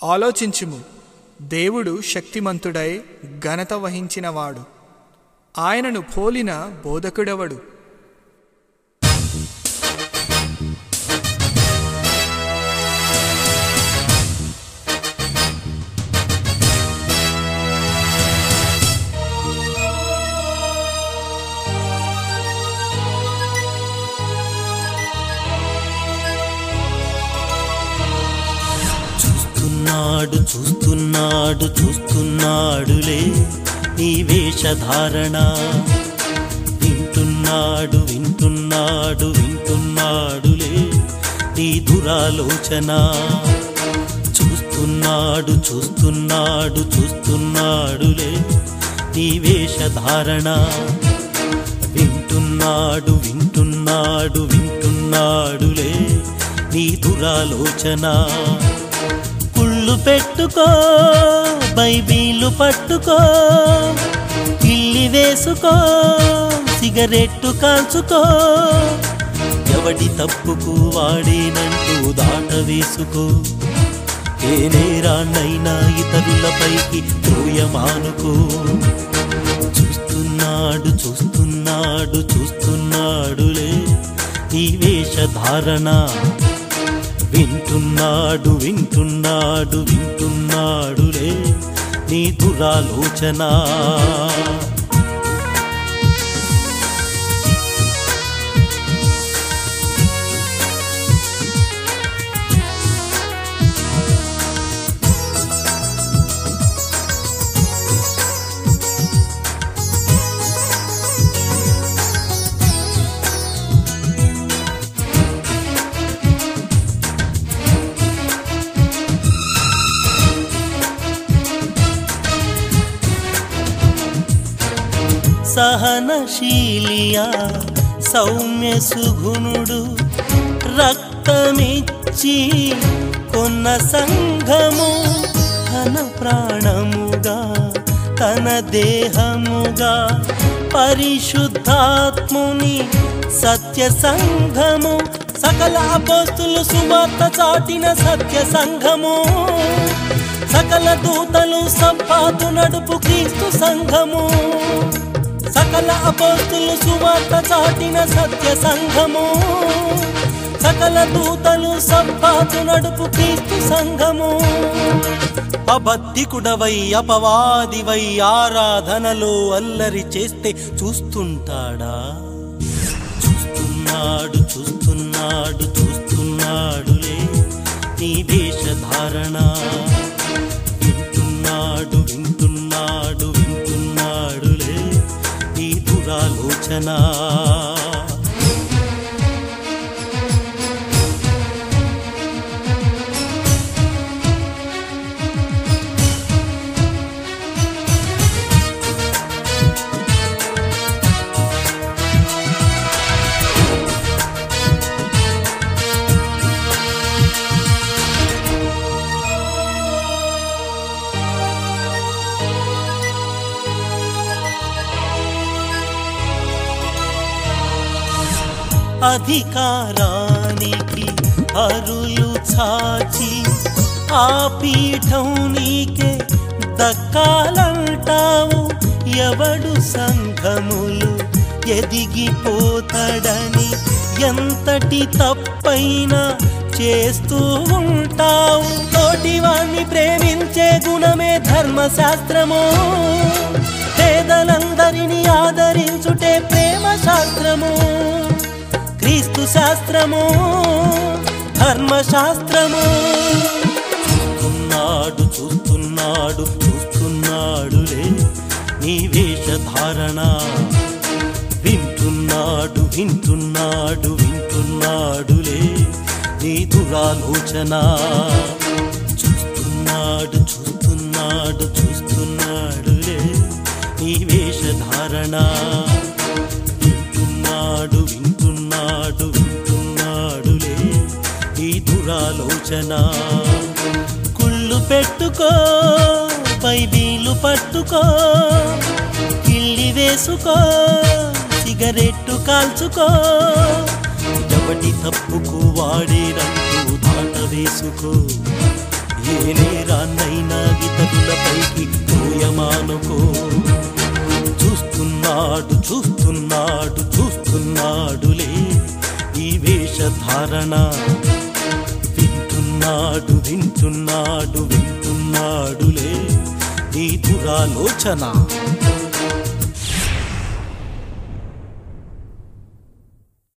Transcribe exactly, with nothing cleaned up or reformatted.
ఆలోచించుము. దేవుడు శక్తిమంతుడై ఘనత వహించినవాడు. ఆయనను పోలిన బోధకుడెవడు? చూస్తున్నాడు చూస్తున్నాడు చూస్తున్నాడులే నీ వేషధారణ. వింటున్నాడు వింటున్నాడు వింటున్నాడులే నీ దురాలోచన. చూస్తున్నాడు చూస్తున్నాడు చూస్తున్నాడులే నీ వేషధారణ. వింటున్నాడు వింటున్నాడు వింటున్నాడులే నీ దురాలోచన. కుళ్ళు పెట్టుకో, బైబిలు పట్టుకో, కిల్లి వేసుకో, సిగరెట్టు కాల్చుకో. ఎవడి తప్పుకు వాడేనంటూ దాట వేసుకో. ఏ నేరాన్నైనా ఇతరులపైకి త్రోయమానుకో. చూస్తున్నాడు చూస్తున్నాడు చూస్తున్నాడులే నీ వేషధారణ. వింటున్నాడు వింటున్నాడు వింటున్నాడులే నీ దురాలోచన. సహనశీలియా సౌమ్య సుగుణుడు, రక్తమిచ్చి కొన్న సంఘము, తన ప్రాణముగా తన దేహముగా పరిశుద్ధాత్ముని సత్య సంఘము. సకల అపోస్తులు సువార్త చాటిన సత్య సంఘము. సకల దూతలు సంపాతు నడుపు క్రీస్తు సంఘము. సకల అపోస్తులు సువార్త చాటిన సత్య సంఘము. సకల దూతలు సంపాతు నడుపు క్రీస్తు సంఘము. అబద్ధికుడవై అపవాదివై ఆరాధనలో అల్లరి చేస్తే చూస్తుంటాడా? చూస్తున్నాడు చూస్తున్నాడు చూస్తున్నాడులే నీ వేషధారణ. వింటున్నాడు వింటున్నాడు వింటున్నాడులే నీ దురాలోచన. అధికారానికి అరులు చాచి ఆ పీఠం నీకే దక్కాలంటావు. ఎవడు సంఘములు ఎదిగిపోతాడని ఎంతటి తప్పైనా చేస్తూ ఉంటావు. తోటివాణ్ణి ప్రేమించే గుణమే ధర్మశాస్త్రము. పేదలందరినీ ఆదరించుటే ప్రేమ శాస్త్రము. క్రీస్తు శాస్త్రము ధర్మశాస్త్రము. చూస్తున్నాడు చూస్తున్నాడు చూస్తున్నాడులే నీ వేషధారణ. వింటున్నాడు వింటున్నాడు వింటున్నాడులే నీ దురాలోచన. చూస్తున్నాడు చూస్తున్నాడు చూస్తున్నాడులే నీ వేషధారణ. వింటున్నాడు వింటున్నాడు వింటున్నాడులే ఈ దురాలోచన. కుళ్ళు పెట్టుకో, బైబిలు పట్టుకో, కిల్లి వేసుకో, సిగరెట్టు కాల్చుకో. ఎవడి తప్పుకు వాడేనంటూ దాట వేసుకో. ఏ నేరాన్నైనా ఇతరులపైకి తోయమానుకో. చూస్తున్నాడు చూస్తున్నాడు చూస్తున్నాడులే ఈ వేషధారణ. వింటున్నాడు వింటున్నాడు వింటున్నాడులే ఈ దురాలోచన.